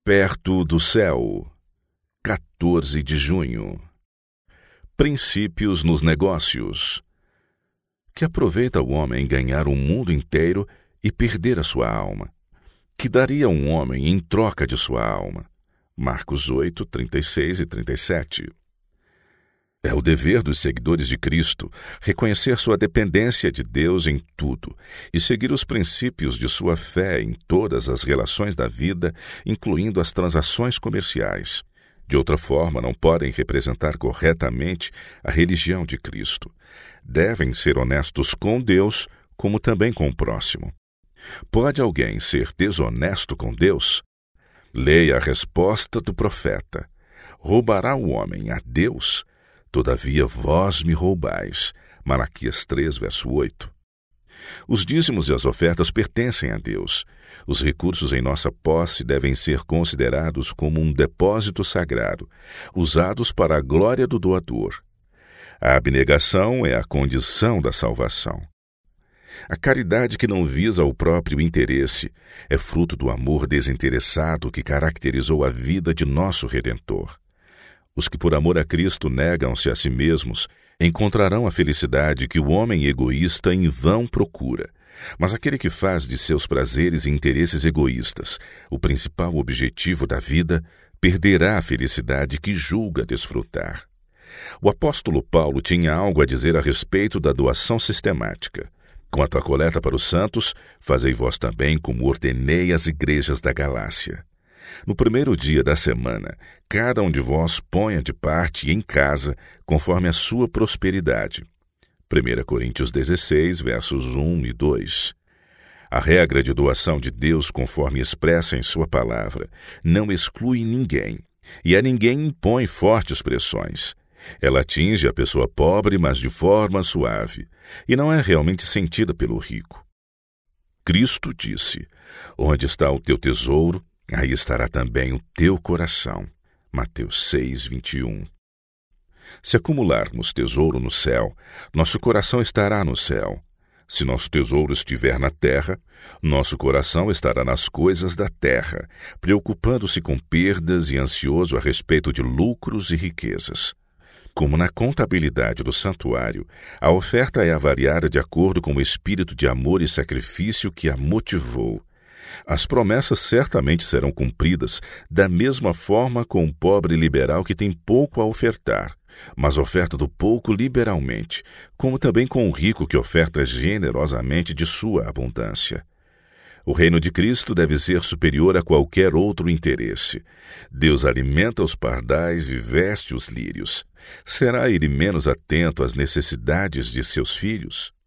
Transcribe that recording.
Perto do céu, 14 de junho. Princípios nos negócios. Que aproveita o homem ganhar o mundo inteiro e perder a sua alma? Que daria um homem em troca de sua alma? Marcos 8, 36 e 37. É o dever dos seguidores de Cristo reconhecer sua dependência de Deus em tudo e seguir os princípios de sua fé em todas as relações da vida, incluindo as transações comerciais. De outra forma, não podem representar corretamente a religião de Cristo. Devem ser honestos com Deus, como também com o próximo. Pode alguém ser desonesto com Deus? Leia a resposta do profeta. Roubará o homem a Deus? Todavia vós me roubais. Malaquias 3, verso 8. Os dízimos e as ofertas pertencem a Deus. Os recursos em nossa posse devem ser considerados como um depósito sagrado, usados para a glória do doador. A abnegação é a condição da salvação. A caridade que não visa o próprio interesse é fruto do amor desinteressado que caracterizou a vida de nosso Redentor. Os que por amor a Cristo negam-se a si mesmos encontrarão a felicidade que o homem egoísta em vão procura. Mas aquele que faz de seus prazeres e interesses egoístas o principal objetivo da vida, perderá a felicidade que julga desfrutar. O apóstolo Paulo tinha algo a dizer a respeito da doação sistemática. Quanto à coleta para os santos, fazei vós também como ordenei às igrejas da Galácia. No primeiro dia da semana, cada um de vós ponha de parte em casa, conforme a sua prosperidade. 1 Coríntios 16, versos 1 e 2. A regra de doação de Deus, conforme expressa em sua palavra, não exclui ninguém, e a ninguém impõe fortes pressões. Ela atinge a pessoa pobre, mas de forma suave, e não é realmente sentida pelo rico. Cristo disse: onde está o teu tesouro, aí estará também o teu coração. Mateus 6, 21. Se acumularmos tesouro no céu, nosso coração estará no céu. Se nosso tesouro estiver na terra, nosso coração estará nas coisas da terra, preocupando-se com perdas e ansioso a respeito de lucros e riquezas. Como na contabilidade do santuário, a oferta é avaliada de acordo com o espírito de amor e sacrifício que a motivou. As promessas certamente serão cumpridas da mesma forma com o pobre liberal que tem pouco a ofertar, mas oferta do pouco liberalmente, como também com o rico que oferta generosamente de sua abundância. O reino de Cristo deve ser superior a qualquer outro interesse. Deus alimenta os pardais e veste os lírios. Será ele menos atento às necessidades de seus filhos?